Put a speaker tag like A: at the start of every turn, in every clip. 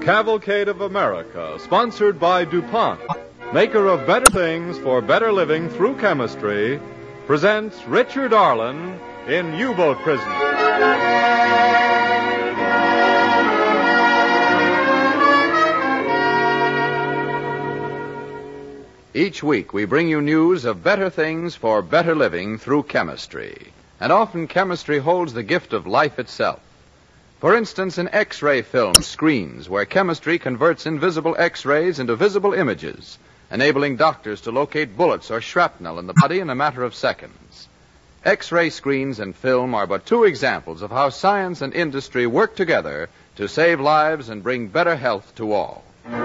A: Cavalcade of America, sponsored by DuPont, maker of better things for better living through chemistry, presents Richard Arlen in U-Boat Prisoner.
B: Each week we bring you news of better things for better living through chemistry. And often chemistry holds the gift of life itself. For instance, in X-ray film screens, where chemistry converts invisible X-rays into visible images, enabling doctors to locate bullets or shrapnel in the body in a matter of seconds. X-ray screens and film are but two examples of how science and industry work together to save lives and bring better health to all.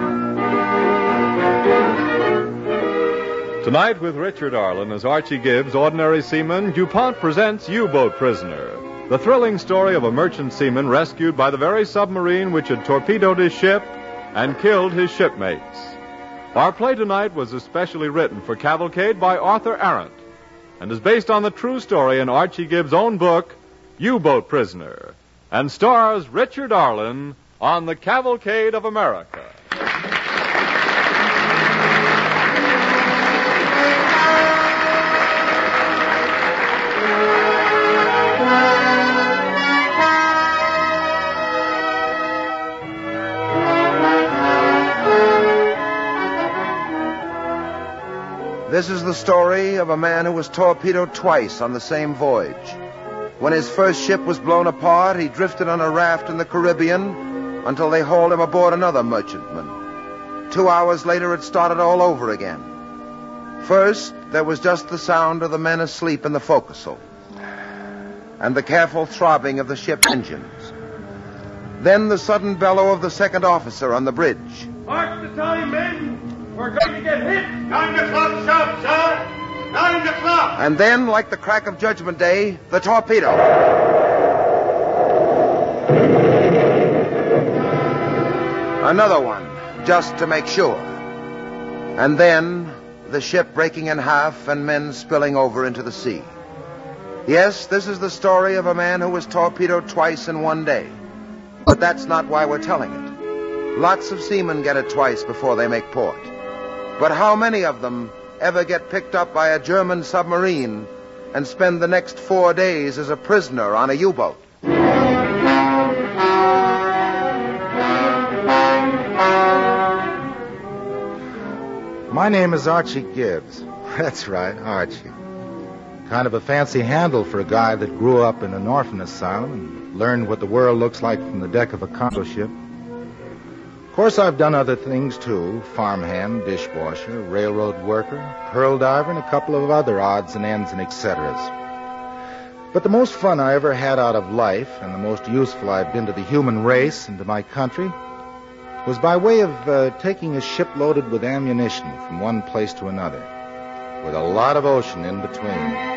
A: Tonight with Richard Arlen as Archie Gibbs, ordinary seaman, DuPont presents U-Boat Prisoner, the thrilling story of a merchant seaman rescued by the very submarine which had torpedoed his ship and killed his shipmates. Our play tonight was especially written for Cavalcade by Arthur Arendt and is based on the true story in Archie Gibbs' own book, U-Boat Prisoner, and stars Richard Arlen on the Cavalcade of America.
C: This is the story of a man who was torpedoed twice on the same voyage. When his first ship was blown apart, he drifted on a raft in the Caribbean until they hauled him aboard another merchantman. 2 hours later, it started all over again. First, there was just the sound of the men asleep in the forecastle and the careful throbbing of the ship's engines. Then the sudden bellow of the second officer on the bridge.
D: Mark the time, men! We're going to get hit! 9 o'clock sharp, sir! 9 o'clock!
C: And then, like the crack of Judgment Day, the torpedo. Another one, just to make sure. And then, the ship breaking in half and men spilling over into the sea. Yes, this is the story of a man who was torpedoed twice in one day. But that's not why we're telling it. Lots of seamen get it twice before they make port. But how many of them ever get picked up by a German submarine and spend the next 4 days as a prisoner on a U-boat?
E: My name is Archie Gibbs. That's right, Archie. Kind of a fancy handle for a guy that grew up in an orphan asylum and learned what the world looks like from the deck of a cargo ship. Of course, I've done other things, too. Farmhand, dishwasher, railroad worker, pearl diver, and a couple of other odds and ends and et ceteras. But the most fun I ever had out of life, and the most useful I've been to the human race and to my country, was by way of taking a ship loaded with ammunition from one place to another, with a lot of ocean in between.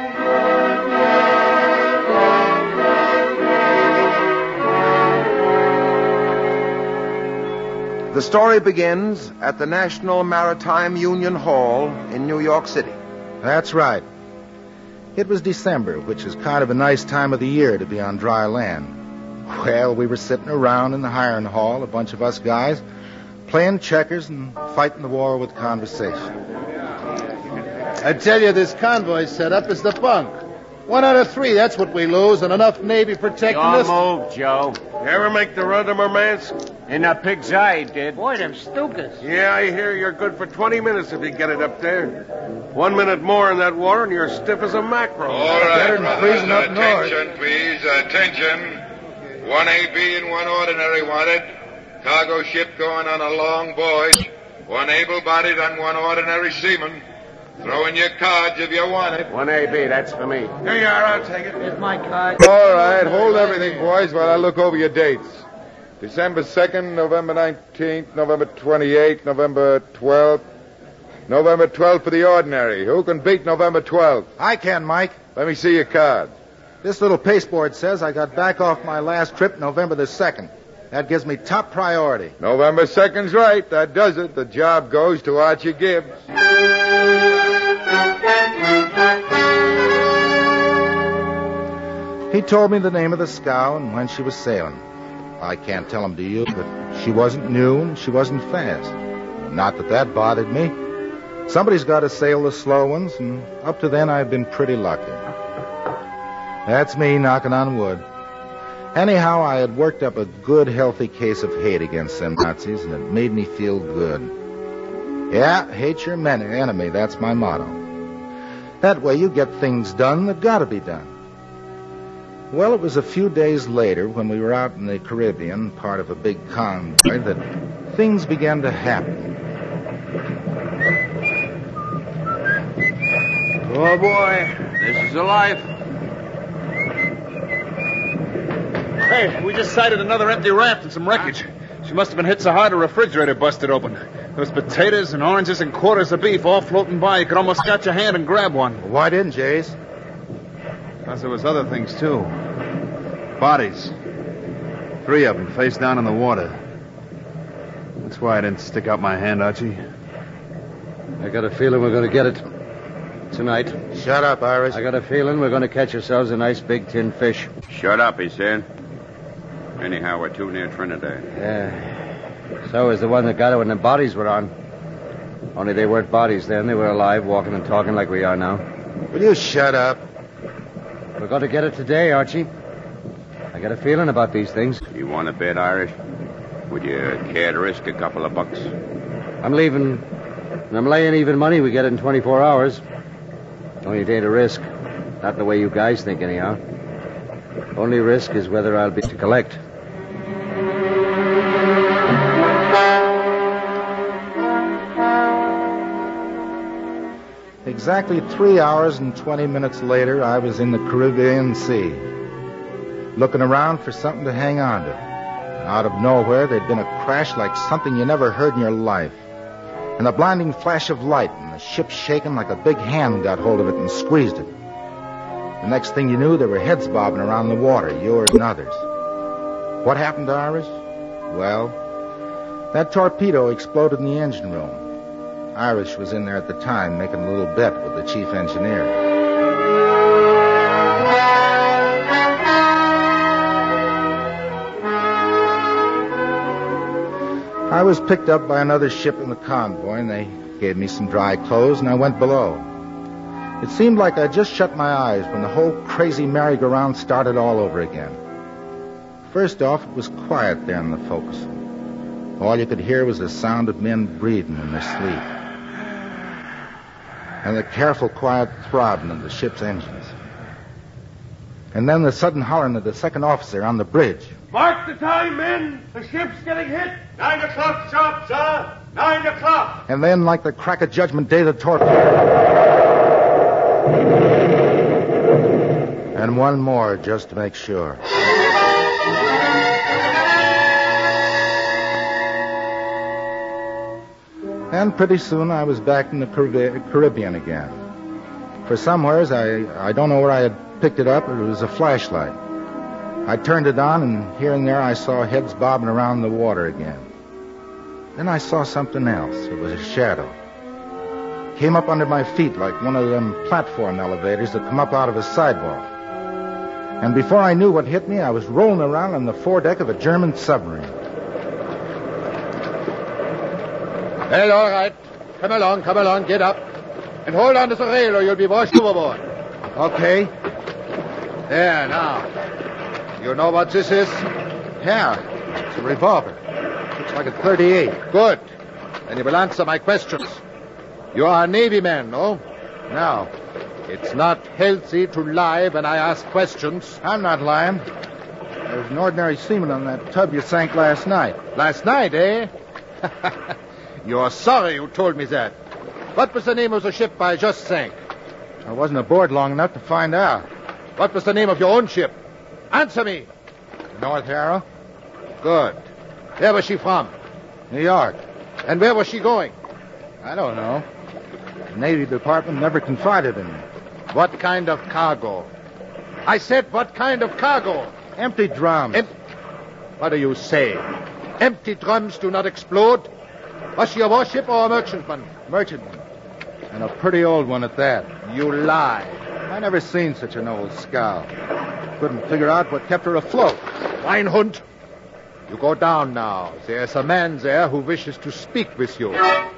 C: The story begins at the National Maritime Union Hall in New York City.
E: That's right. It was December, which is kind of a nice time of the year to be on dry land. Well, we were sitting around in the hiring hall, a bunch of us guys, playing checkers and fighting the war with conversation.
F: I tell you, this convoy setup is the bunk. 1 out of 3, that's what we lose, and enough Navy protecting us.
G: Your move, Joe.
D: You ever make the run to Murmansk?
G: In the pig's eye, did.
H: Boy, them Stukas.
D: Yeah, I hear you're good for 20 minutes if you get it up there. 1 minute more in that water and you're stiff as a mackerel.
I: All right,
F: Better than freezing up north.
I: attention, please, attention. 1 AB and 1 ordinary wanted. Cargo ship going on a long voyage. 1 able-bodied and 1 ordinary seaman. Throw in your cards if you want it.
G: 1 AB, that's for me.
D: Here you are, I'll take it.
H: Here's my card.
I: All right, hold everything, boys, while I look over your dates. December 2nd, November 19th, November 28th, November 12th. November 12th for the ordinary. Who can beat November 12th?
E: I can, Mike.
I: Let me see your card.
E: This little pasteboard says I got back off my last trip November the 2nd. That gives me top priority.
I: November 2nd's right. That does it. The job goes to Archie Gibbs.
E: He told me the name of the scow and when she was sailing. I can't tell him to you, but She wasn't new and she wasn't fast. Not that that bothered me. Somebody's got to sail the slow ones, and up to then I've been pretty lucky. That's me knocking on wood. Anyhow, I had worked up a good, healthy case of hate against them Nazis, and it made me feel good. Yeah, hate your enemy, that's my motto. That way you get things done that gotta be done. Well, it was a few days later, when we were out in the Caribbean, part of a big convoy, that things began to happen.
G: Oh, boy. This is a life.
H: Hey, we just sighted another empty raft and some wreckage. She must have been hit so hard her refrigerator busted open. There was potatoes and oranges and quarters of beef all floating by. You could almost scotch your hand and grab one.
E: Why didn't you, Ace?
H: Because there was other things, too. Bodies. 3 of them face down in the water. That's why I didn't stick out my hand, Archie.
F: I got a feeling we're going to get it tonight.
E: Shut up, Irish.
F: I got a feeling we're going to catch ourselves a nice big tin fish.
G: Shut up, he said. Anyhow, we're too near Trinidad.
F: Yeah. So is the one that got it when the bodies were on. Only they weren't bodies then. They were alive, walking and talking like we are now.
E: Will you shut up?
F: We're going to get it today, Archie. I got a feeling about these things.
G: You want to bet, Irish? Would you care to risk a couple of bucks?
F: I'm leaving, and I'm laying even money we get it in 24 hours. Only it ain't a risk. Not the way you guys think, anyhow. Only risk is whether I'll be to collect.
E: Exactly 3 hours and 20 minutes later, I was in the Caribbean Sea, looking around for something to hang on to. Out of nowhere, there'd been a crash like something you never heard in your life. And a blinding flash of light, and the ship shaking like a big hand got hold of it and squeezed it. The next thing you knew, there were heads bobbing around the water, yours and others. What happened to Irish? Well, that torpedo exploded in the engine room. Irish was in there at the time making a little bet with the chief engineer. I was picked up by another ship in the convoy, and they gave me some dry clothes, and I went below. It seemed like I just shut my eyes when the whole crazy merry-go-round started all over again. First off, it was quiet there in the forecastle. All you could hear was the sound of men breathing in their sleep, and the careful, quiet throbbing of the ship's engines. And then the sudden hollering of the second officer on the bridge.
D: Mark the time, men. The ship's getting hit. 9 o'clock sharp, sir. 9 o'clock.
E: And then, like the crack of Judgment Day, the torpedo. And one more, just to make sure. And pretty soon I was back in the Caribbean again. For somewheres, I don't know where I had picked it up, but it was a flashlight. I turned it on, and here and there I saw heads bobbing around the water again. Then I saw something else. It was a shadow. Came up under my feet like one of them platform elevators that come up out of a sidewalk. And before I knew what hit me, I was rolling around on the foredeck of a German submarine.
F: Well, all right. Come along, get up. And hold on to the rail or you'll be washed overboard.
E: Okay.
F: There, now. You know what this is?
E: Yeah, it's a revolver. Looks like a .38.
F: Good. Then you will answer my questions. You are a Navy man, no?
E: No.
F: It's not healthy to lie when I ask questions.
E: I'm not lying. There was an ordinary seaman on that tub you sank last night.
F: Last night, eh? You're sorry you told me that. What was the name of the ship I just sank?
E: I wasn't aboard long enough to find out.
F: What was the name of your own ship? Answer me.
E: North Harrow.
F: Good. Where was she from?
E: New York.
F: And where was she going?
E: I don't know. The Navy Department never confided in me.
F: What kind of cargo? I said, what kind of cargo?
E: Empty drums.
F: What do you say? Empty drums do not explode? Was she a warship or a merchantman?
E: Merchantman. And a pretty old one at that.
F: You lie.
E: I never seen such an old scow. Couldn't figure out what kept her afloat.
F: Schweinhund.
J: You go down now. There's a man there who wishes to speak with you.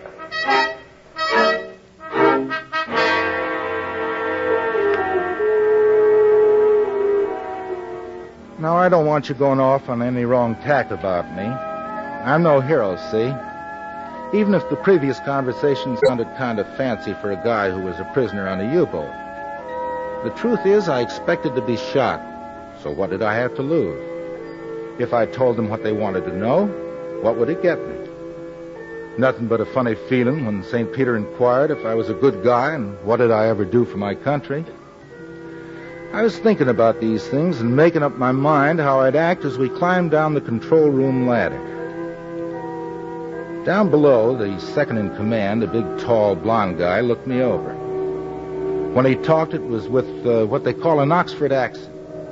E: Now, I don't want you going off on any wrong tack about me. I'm no hero, see? Even if the previous conversation sounded kind of fancy for a guy who was a prisoner on a U-boat. The truth is, I expected to be shot. So what did I have to lose? If I told them what they wanted to know, what would it get me? Nothing but a funny feeling when St. Peter inquired if I was a good guy and what did I ever do for my country. I was thinking about these things and making up my mind how I'd act as we climbed down the control room ladder. Down below, the second in command, a big, tall, blond guy, looked me over. When he talked, it was with what they call an Oxford accent.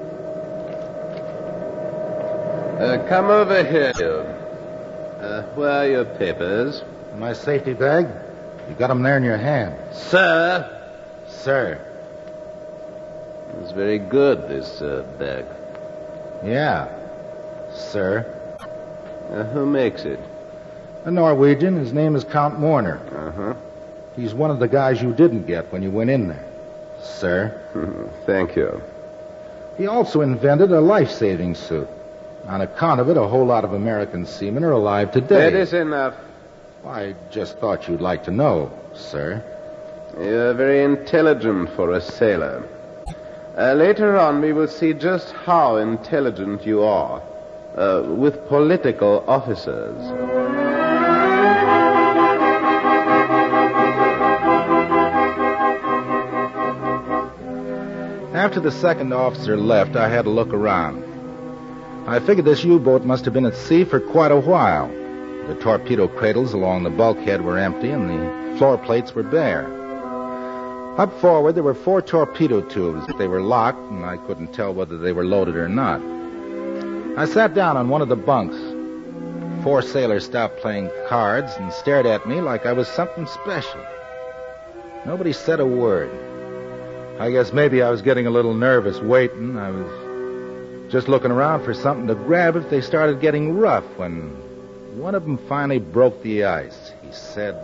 K: Come over here. Where are your papers?
E: My safety bag. You got them there in your hand.
K: Sir?
E: Sir.
K: It's very good, this bag.
E: Yeah, sir.
K: Who makes it?
E: A Norwegian. His name is Count Morner.
K: Uh-huh.
E: He's one of the guys you didn't get when you went in there, sir.
K: Thank you.
E: He also invented a life-saving suit. On account of it, a whole lot of American seamen are alive today.
K: That is enough.
E: I just thought you'd like to know, sir.
K: You're very intelligent for a sailor. Later on, we will see just how intelligent you are with political officers.
E: After the second officer left, I had a look around. I figured this U-boat must have been at sea for quite a while. The torpedo cradles along the bulkhead were empty and the floor plates were bare. Up forward, there were 4 torpedo tubes. They were locked, and I couldn't tell whether they were loaded or not. I sat down on one of the bunks. 4 sailors stopped playing cards and stared at me like I was something special. Nobody said a word. I guess maybe I was getting a little nervous waiting. I was just looking around for something to grab if they started getting rough when one of them finally broke the ice. He said,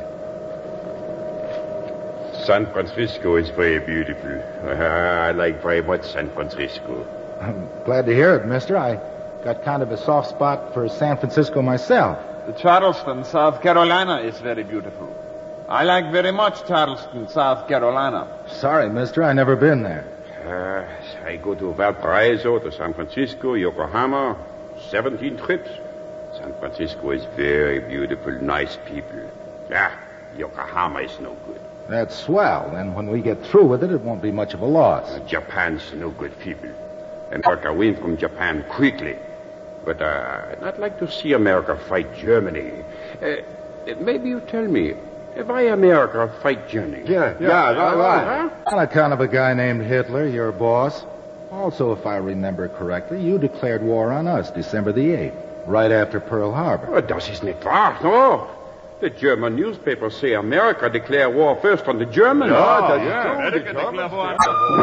G: San Francisco is very beautiful. I like very much San Francisco.
E: I'm glad to hear it, mister. I got kind of a soft spot for San Francisco myself.
H: The Charleston, South Carolina is very beautiful. I like very much Charleston, South Carolina.
E: Sorry, mister, I never been there.
G: I go to Valparaiso, to San Francisco, Yokohama, 17 trips. San Francisco is very beautiful, nice people. Yokohama is no good.
E: That's swell. And when we get through with it, it won't be much of a loss.
G: Japan's no good people. America win from Japan quickly. But I'd not like to see America fight Germany. Maybe you tell me, why America fight Germany?
E: Yeah, right. On account of a guy named Hitler, your boss. Also, if I remember correctly, you declared war on us December the 8th, right after Pearl Harbor.
G: Das ist nicht wahr, no. The German newspapers say America declare war first on the Germans.
H: America declare war.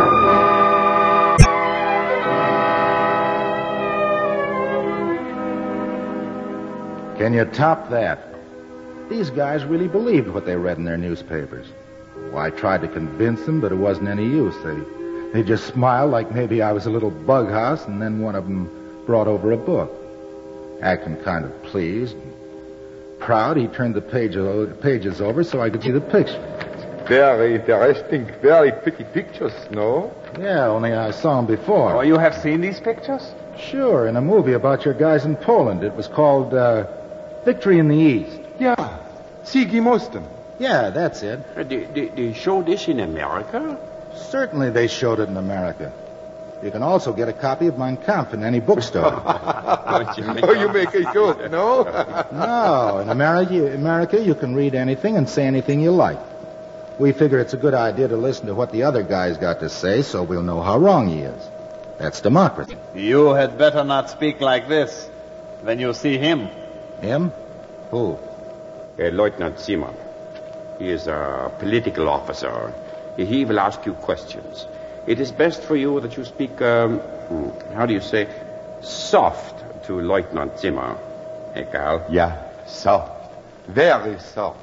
E: Can you top that? These guys really believed what they read in their newspapers. Well, I tried to convince them, but it wasn't any use. They just smiled like maybe I was a little bug house, and then one of them brought over a book. Acting kind of pleased. Proud, he turned the pages over so I could see the picture.
J: Very interesting, very pretty pictures, no?
E: Yeah, only I saw them before.
H: Oh, you have seen these pictures?
E: Sure, in a movie about your guys in Poland. It was called Victory in the East.
J: Yeah, Sieg im Osten.
E: Yeah, that's it.
G: They show this in America?
E: Certainly they showed it in America. You can also get a copy of Mein Kampf in any bookstore.
J: Oh, you make a joke, no?
E: No, in America you can read anything and say anything you like. We figure it's a good idea to listen to what the other guy's got to say so we'll know how wrong he is. That's democracy.
H: You had better not speak like this when you see him.
E: Him? Who?
G: Lieutenant Seaman. He is a political officer. He will ask you questions. It is best for you that you speak, how do you say, soft to Lieutenant Zimmer. Hey, Carl.
J: Yeah, soft. Very soft.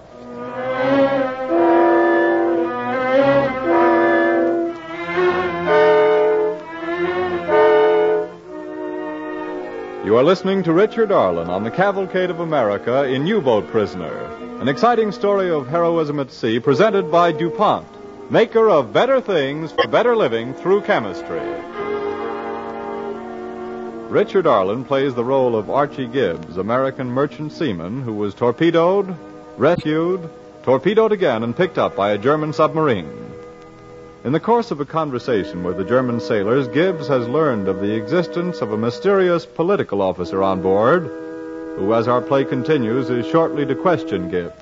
A: You are listening to Richard Arlen on the Cavalcade of America in U-Boat Prisoner, an exciting story of heroism at sea presented by DuPont, maker of better things for better living through chemistry. Richard Arlen plays the role of Archie Gibbs, American merchant seaman who was torpedoed, rescued, torpedoed again, and picked up by a German submarine. In the course of a conversation with the German sailors, Gibbs has learned of the existence of a mysterious political officer on board, who, as our play continues, is shortly to question Gibbs.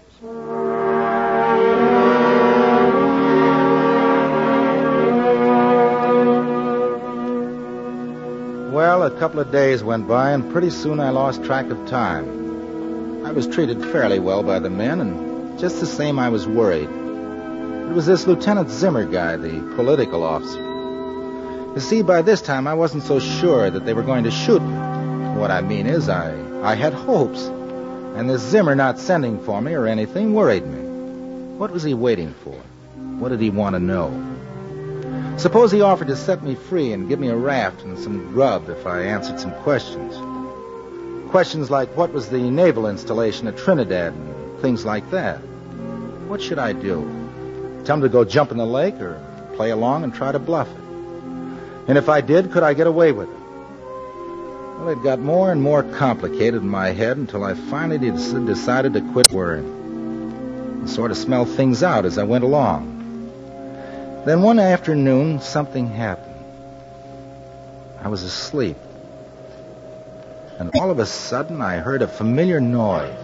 E: Well, a couple of days went by, and pretty soon I lost track of time. I was treated fairly well by the men, and just the same I was worried. It was this Lieutenant Zimmer guy, the political officer. You see, by this time I wasn't so sure that they were going to shoot me. What I mean is, I had hopes, and this Zimmer not sending for me or anything worried me. What was he waiting for? What did he want to know? Suppose he offered to set me free and give me a raft and some grub if I answered some questions. Questions like what was the naval installation at Trinidad and things like that. What should I do? Tell him to go jump in the lake or play along and try to bluff it? And if I did, could I get away with it? Well, it got more and more complicated in my head until I finally decided to quit worrying and sort of smell things out as I went along. Then one afternoon, something happened. I was asleep. And all of a sudden, I heard a familiar noise.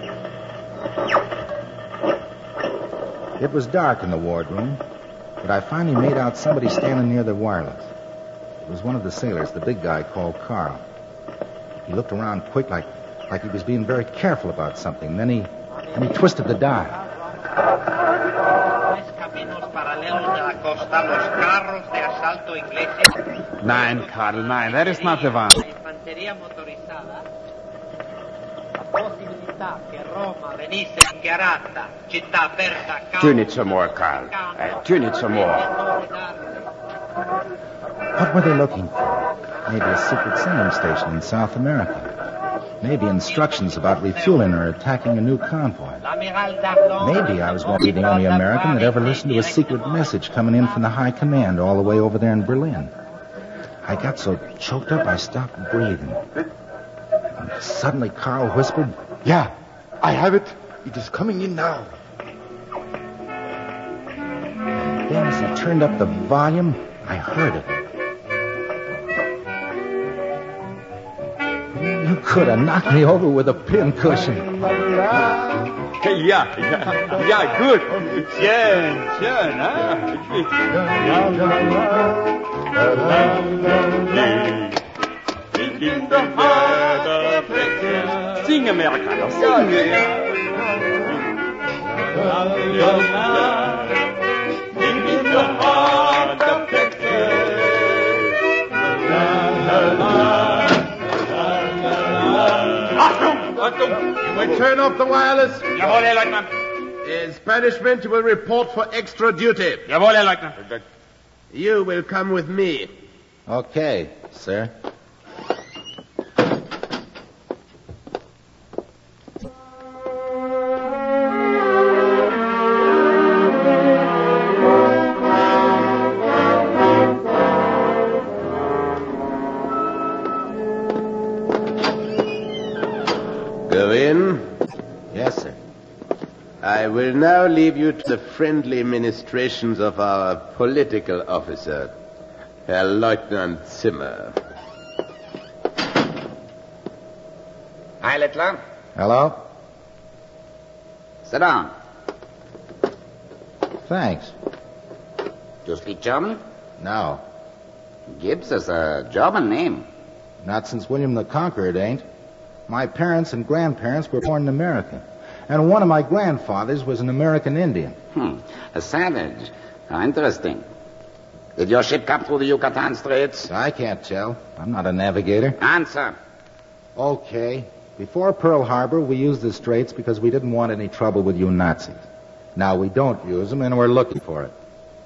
E: It was dark in the wardroom, but I finally made out somebody standing near the wireless. It was one of the sailors, the big guy called Carl. He looked around quick, like he was being very careful about something. Then he twisted the dial.
H: Nein, Carl, nein, that is not the one.
G: Tune it some more, Carl. Tune it some more.
E: What were they looking for? Maybe a secret sending station in South America. Maybe instructions about refueling or attacking a new convoy. Maybe I was going to be the only American that ever listened to a secret message coming in from the high command all the way over there in Berlin. I got so choked up I stopped breathing. And suddenly Carl whispered,
J: Yeah, I have it. It is coming in now.
E: And then as he turned up the volume, I heard it. You could have knocked me over with a pincushion.
G: Yeah, good. Schön, huh? Sing, Americano, sing. In the heart of
D: You may turn off the wireless.
H: Jawohl, Herr Leutnant.
D: As punishment, you will report for extra duty.
H: Jawohl, Herr Leutnant.
D: You will come with me.
E: Okay, sir.
K: Go in.
E: Yes, sir.
K: I will now leave you to the friendly ministrations of our political officer, Herr Lieutenant Zimmer.
L: Hi, Littler.
E: Hello?
L: Sit down.
E: Thanks.
L: Do you speak German?
E: No.
L: Gibbs is a German name.
E: Not since William the Conqueror, it ain't. My parents and grandparents were born in America. And one of my grandfathers was an American Indian.
L: A savage. How interesting. Did your ship come through the Yucatan Straits?
E: I can't tell. I'm not a navigator.
L: Answer.
E: Okay. Before Pearl Harbor, we used the Straits because we didn't want any trouble with you Nazis. Now we don't use them, and we're looking for it.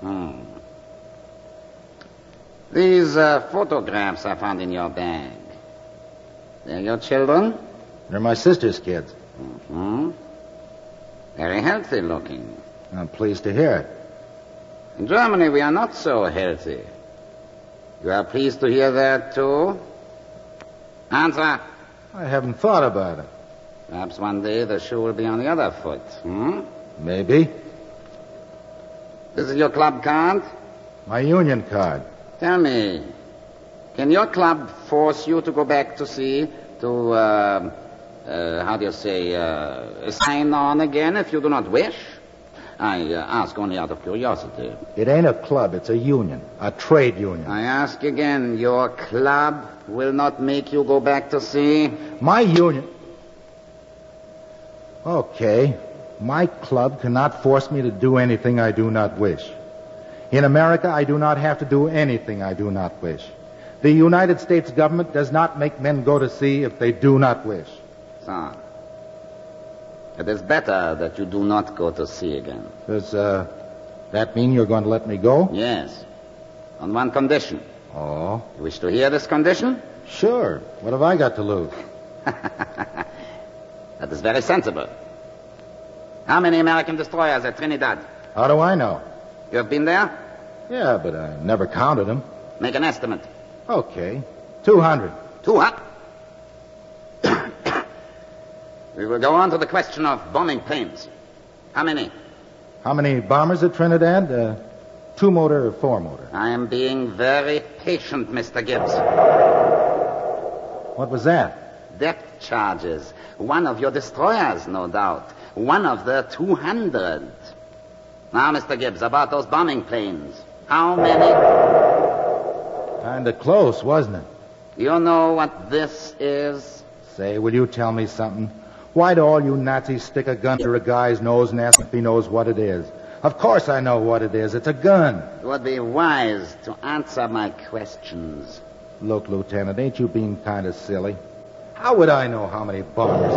L: These photographs I found in your bag. They're your children?
E: They're my sister's kids.
L: Mm-hmm. Very healthy looking.
E: I'm pleased to hear it.
L: In Germany, we are not so healthy. You are pleased to hear that, too? Answer.
E: I haven't thought about it.
L: Perhaps one day the shoe will be on the other foot.
E: Maybe.
L: This is your club card?
E: My union card.
L: Tell me, can your club force you to go back to sea to, how do you say, sign on again if you do not wish? I ask only out of curiosity.
E: It ain't a club, it's a union. A trade union.
L: I ask again, your club will not make you go back to sea?
E: My union... Okay. My club cannot force me to do anything I do not wish. In America, I do not have to do anything I do not wish. The United States government does not make men go to sea if they do not wish.
L: So, it is better that you do not go to sea again.
E: Does that mean you're going to let me go?
L: Yes. On one condition.
E: Oh?
L: You wish to hear this condition?
E: Sure. What have I got to lose?
L: That is very sensible. How many American destroyers at Trinidad?
E: How do I know?
L: You have been there?
E: Yeah, but I never counted them.
L: Make an estimate.
E: Okay. 200.
L: 200? We will go on to the question of bombing planes. How many?
E: How many bombers at Trinidad? 2-motor or 4-motor?
L: I am being very patient, Mr. Gibbs.
E: What was that?
L: Depth charges. One of your destroyers, no doubt. One of the 200. Now, Mr. Gibbs, about those bombing planes. How many?
E: Kinda close, wasn't it?
L: You know what this is?
E: Say, will you tell me something? Why do all you Nazis stick a gun to a guy's nose and ask if he knows what it is? Of course I know what it is. It's a gun.
L: It would be wise to answer my questions.
E: Look, Lieutenant, ain't you being kind of silly? How would I know how many bombers?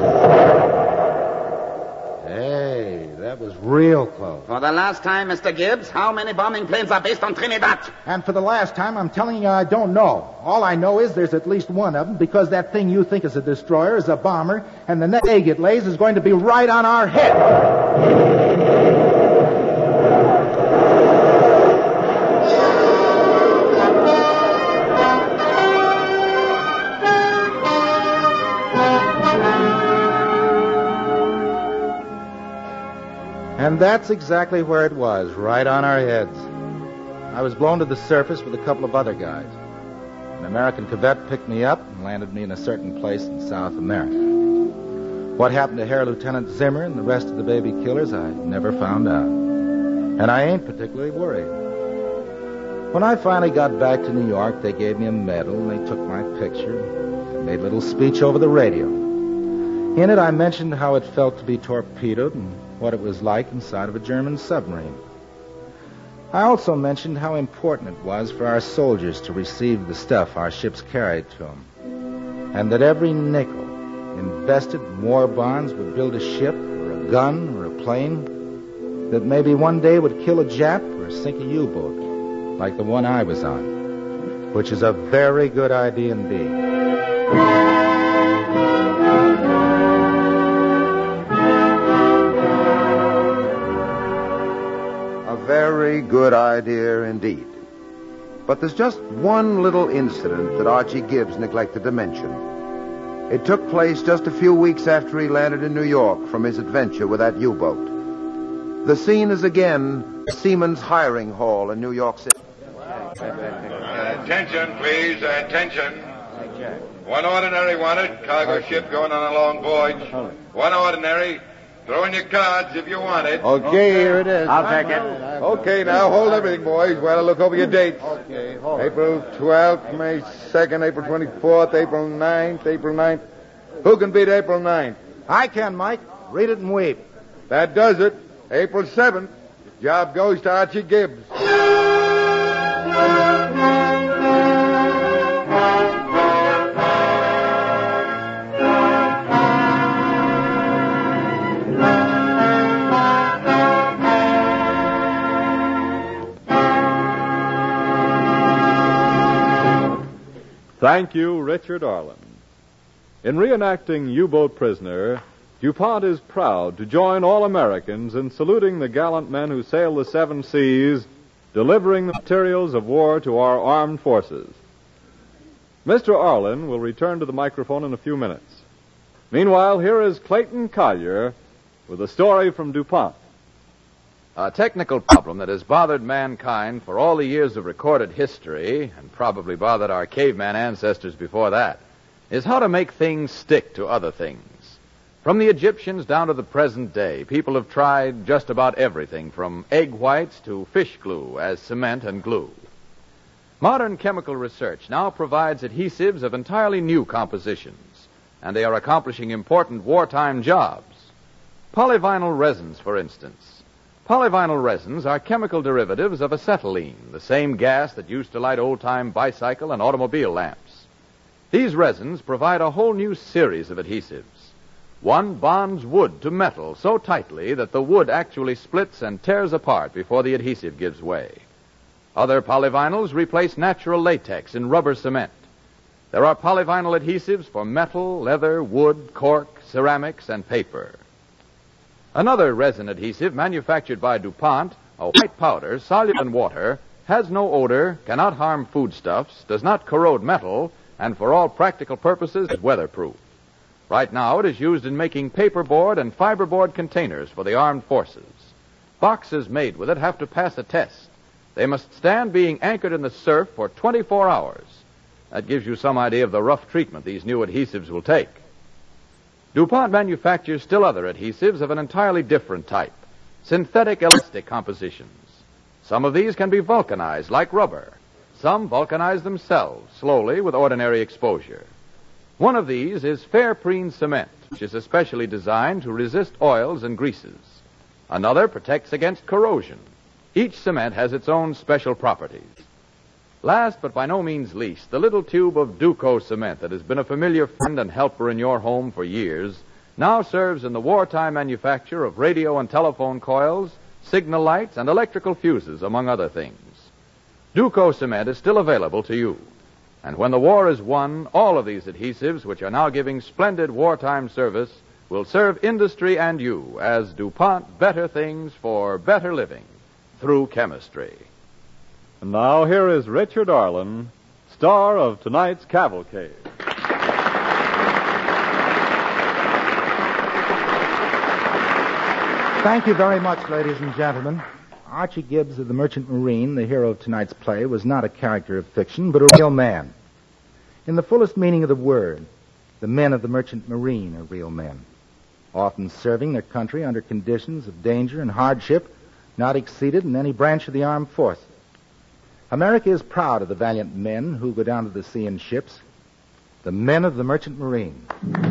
E: Hey, that was real close.
L: For the last time, Mr. Gibbs, how many bombing planes are based on Trinidad?
E: And for the last time, I'm telling you I don't know. All I know is there's at least one of them, because that thing you think is a destroyer is a bomber, and the next egg it lays is going to be right on our head. And that's exactly where it was, right on our heads. I was blown to the surface with a couple of other guys. An American corvette picked me up and landed me in a certain place in South America. What happened to Herr Lieutenant Zimmer and the rest of the baby killers, I never found out. And I ain't particularly worried. When I finally got back to New York, they gave me a medal and they took my picture and made a little speech over the radio. In it, I mentioned how it felt to be torpedoed and what it was like inside of a German submarine. I also mentioned how important it was for our soldiers to receive the stuff our ships carried to them, and that every nickel invested in war bonds would build a ship or a gun or a plane that maybe one day would kill a Jap or sink a U-boat like the one I was on, which is a very good idea indeed.
C: Very good idea indeed. But there's just one little incident that Archie Gibbs neglected to mention. It took place just a few weeks after he landed in New York from his adventure with that U-boat. The scene is again Seamen's Hiring Hall in New York City.
I: Attention, please, attention. One ordinary wanted, cargo ship going on a long voyage. One ordinary. Throw in your cards if you want it.
J: Okay, here it is.
L: I'll take it.
J: Okay, now hold everything, boys, while I look over your dates. Okay, hold April 12th, May 2nd, April 24th, April 9th, April 9th. Who can beat April 9th?
E: I can, Mike. Read it and weep.
J: That does it. April 7th. Job goes to Archie Gibbs.
A: Thank you, Richard Arlen. In reenacting U-Boat Prisoner, DuPont is proud to join all Americans in saluting the gallant men who sail the seven seas, delivering the materials of war to our armed forces. Mr. Arlen will return to the microphone in a few minutes. Meanwhile, here is Clayton Collier with a story from DuPont.
B: A technical problem that has bothered mankind for all the years of recorded history, and probably bothered our caveman ancestors before that, is how to make things stick to other things. From the Egyptians down to the present day, people have tried just about everything from egg whites to fish glue as cement and glue. Modern chemical research now provides adhesives of entirely new compositions, and they are accomplishing important wartime jobs. Polyvinyl resins, for instance. Polyvinyl resins are chemical derivatives of acetylene, the same gas that used to light old-time bicycle and automobile lamps. These resins provide a whole new series of adhesives. One bonds wood to metal so tightly that the wood actually splits and tears apart before the adhesive gives way. Other polyvinyls replace natural latex in rubber cement. There are polyvinyl adhesives for metal, leather, wood, cork, ceramics, and paper. Another resin adhesive manufactured by DuPont, a white powder soluble in water, has no odor, cannot harm foodstuffs, does not corrode metal, and for all practical purposes is weatherproof. Right now it is used in making paperboard and fiberboard containers for the armed forces. Boxes made with it have to pass a test. They must stand being anchored in the surf for 24 hours. That gives you some idea of the rough treatment these new adhesives will take. DuPont manufactures still other adhesives of an entirely different type, synthetic elastic compositions. Some of these can be vulcanized like rubber. Some vulcanize themselves slowly with ordinary exposure. One of these is Fairprene cement, which is especially designed to resist oils and greases. Another protects against corrosion. Each cement has its own special properties. Last but by no means least, the little tube of Duco cement that has been a familiar friend and helper in your home for years now serves in the wartime manufacture of radio and telephone coils, signal lights, and electrical fuses, among other things. Duco cement is still available to you. And when the war is won, all of these adhesives, which are now giving splendid wartime service, will serve industry and you as DuPont better things for better living through chemistry.
A: And now here is Richard Arlen, star of tonight's Cavalcade.
E: Thank you very much, ladies and gentlemen. Archie Gibbs of the Merchant Marine, the hero of tonight's play, was not a character of fiction, but a real man. In the fullest meaning of the word, the men of the Merchant Marine are real men, often serving their country under conditions of danger and hardship not exceeded in any branch of the armed forces. America is proud of the valiant men who go down to the sea in ships, the men of the Merchant Marine.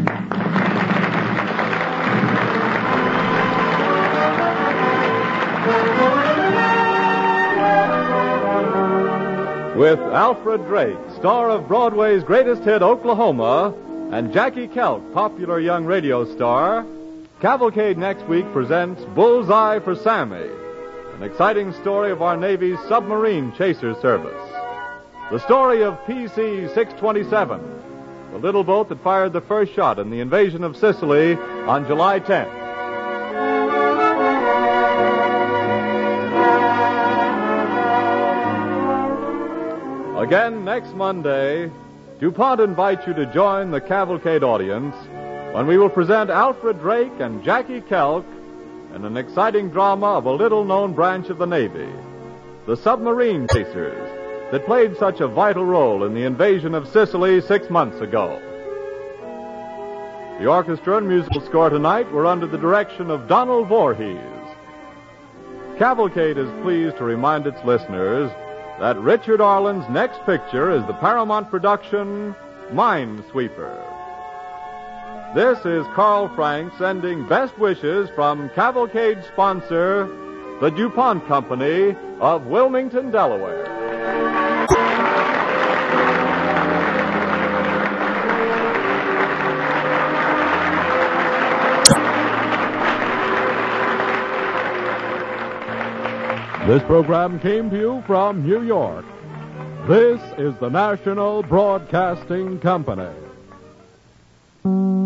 A: With Alfred Drake, star of Broadway's greatest hit, Oklahoma, and Jackie Kelk, popular young radio star, Cavalcade next week presents Bullseye for Sammy, an exciting story of our Navy's submarine chaser service. The story of PC-627, the little boat that fired the first shot in the invasion of Sicily on July 10th. Again, next Monday, DuPont invites you to join the Cavalcade audience when we will present Alfred Drake and Jackie Kelk in an exciting drama of a little-known branch of the Navy, the submarine chasers, that played such a vital role in the invasion of Sicily 6 months ago. The orchestra and musical score tonight were under the direction of Donald Voorhees. Cavalcade is pleased to remind its listeners that Richard Arlen's next picture is the Paramount production, Minesweeper. This is Carl Frank sending best wishes from Cavalcade sponsor, the DuPont Company of Wilmington, Delaware. This program came to you from New York. This is the National Broadcasting Company.